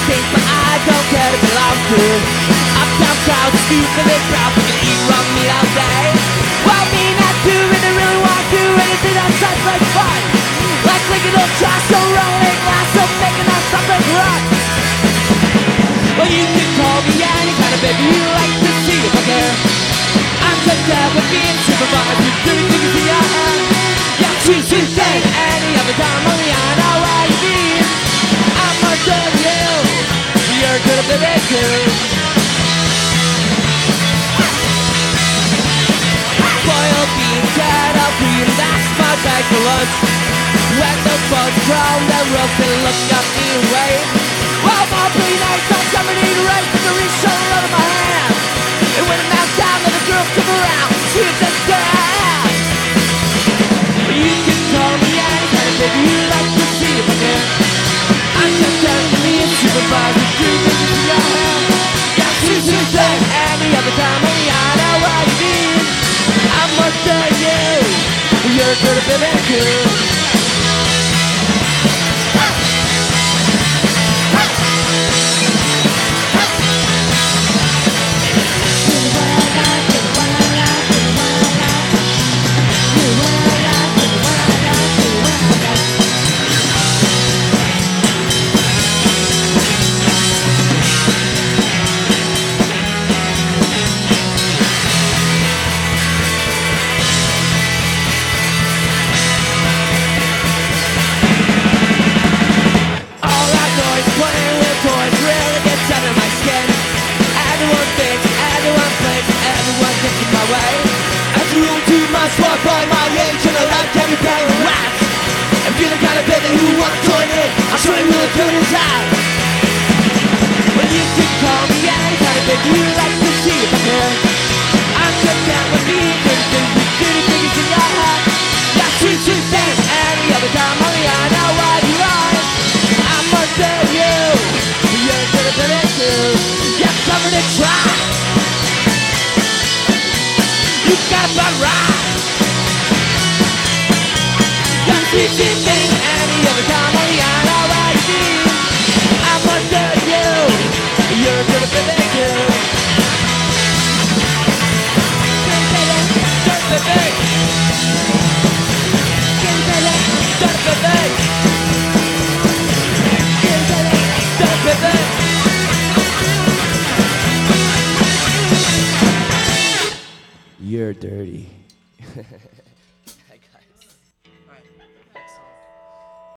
things, but I don't care to belong to. Uptown crowds, stupid and proud, we can eat raw meat all day. Well, me not to, and they really want to do anything that sounds like fun. Like licking old trash or rolling glass or making up something run. Well, you can call me any kind of baby you like to see if I care. I'm just there with being supervised with dirty things in your hand. Yeah, choose to say any other time, only I know where you been. I'm more than you, you're good at baby too. Boiled beans, kettle cream, that's my bag for lunch. When the bugs drown, they're roasting, look at me and wave. Well, my pretty nights, I'm coming in right to the reach out of my hand. And when I'm out down, let the girls come around, she was just dead. You can call me any kind of baby you like to see if I can. I'm just telling me and supervisor, do things in your hand. Yeah, choose to say any other time, only I know what you mean. I'm more than you, you're good at baby too. Swat by my age and I like every pair of rats. If you're the kind of baby who wants to join in, I'll show you what good is at. Well, you can call me any kind of baby you like to see if I can. I'm just down with me, good things with dirty fingers in your hat. Got sweet things any other time, only I know what you like. I'm more than you, you're good at it too. You're covered in try. You got my right. You see me any other time, only I know what you mean. I'm under you, you're good at baby too. Dirt baby, dirt baby, dirt baby, dirt baby. You're dirty. Hey guys. Alright, next song.